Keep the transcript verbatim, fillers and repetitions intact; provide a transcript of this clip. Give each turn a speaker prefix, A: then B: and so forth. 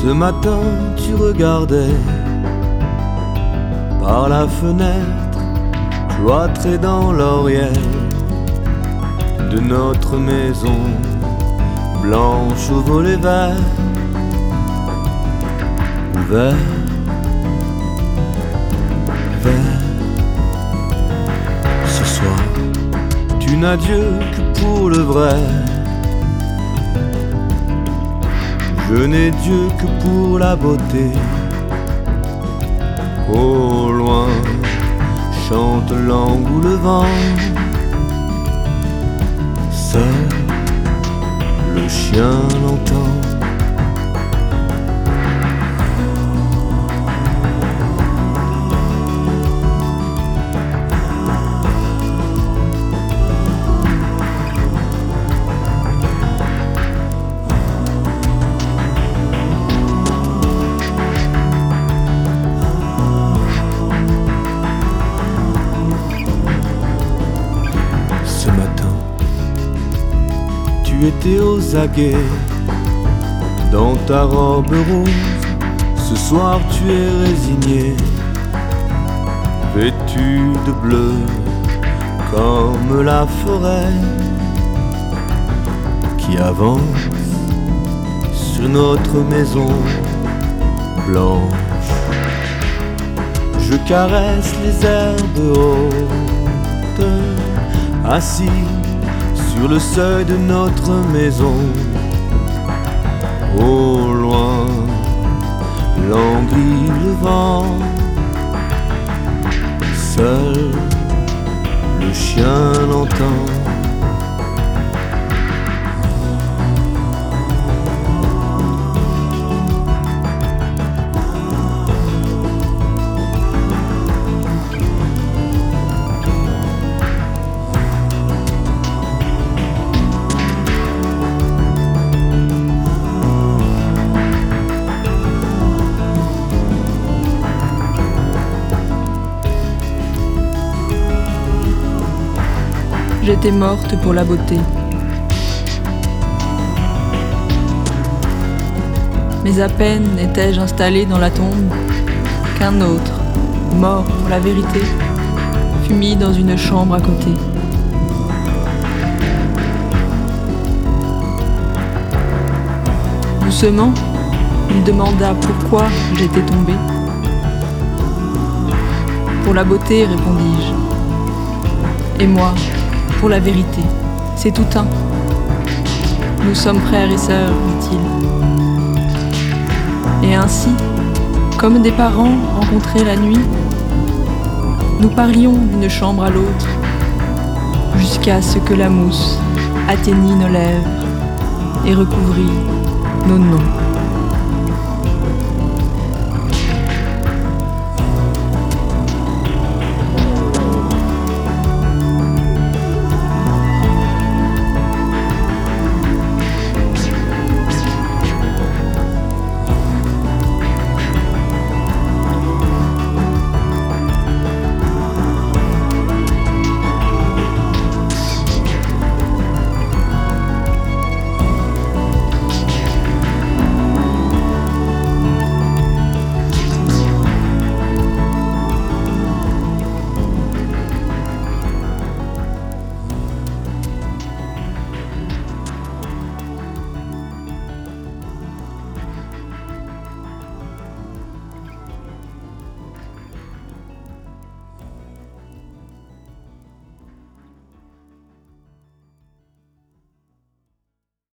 A: Ce matin tu regardais par la fenêtre, cloîtré dans l'oriel de notre maison, blanche au volet vert, ouvert, vert. Ce soir, tu n'as Dieu que pour le vrai. Je n'ai Dieu que pour la beauté. Au loin, chante l'angle ou le vent. Seul, le chien l'entend. Ce matin, tu étais aux aguets dans ta robe rose. Ce soir tu es résigné, vêtu de bleu comme la forêt qui avance sur notre maison blanche. Je caresse les herbes hautes, assis sur le seuil de notre maison. Au loin, languit le vent. Seul, le chien l'entend.
B: J'étais morte pour la beauté. Mais à peine étais-je installée dans la tombe qu'un autre, mort pour la vérité, fut mis dans une chambre à côté. Doucement, il demanda pourquoi j'étais tombée. Pour la beauté, répondis-je. Et moi, pour la vérité, c'est tout un. Nous sommes frères et sœurs, dit-il. Et ainsi, comme des parents rencontrés la nuit, nous parlions d'une chambre à l'autre, jusqu'à ce que la mousse atteignit nos lèvres et recouvrit nos noms.